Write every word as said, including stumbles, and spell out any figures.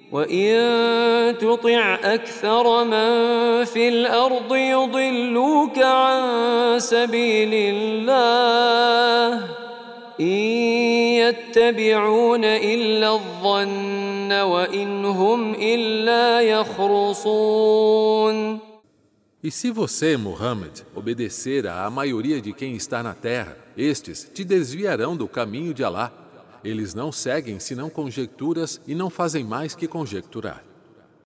وإن تطع أكثر من في الأرض يضلوك عن سبيل الله إن يتبعون إلا الظن وإن هم إلا يخرصون. E se você, Muhammad, obedecer à maioria de quem está na terra, estes te desviarão do caminho de Alá. Eles não seguem senão conjecturas e não fazem mais que conjecturar.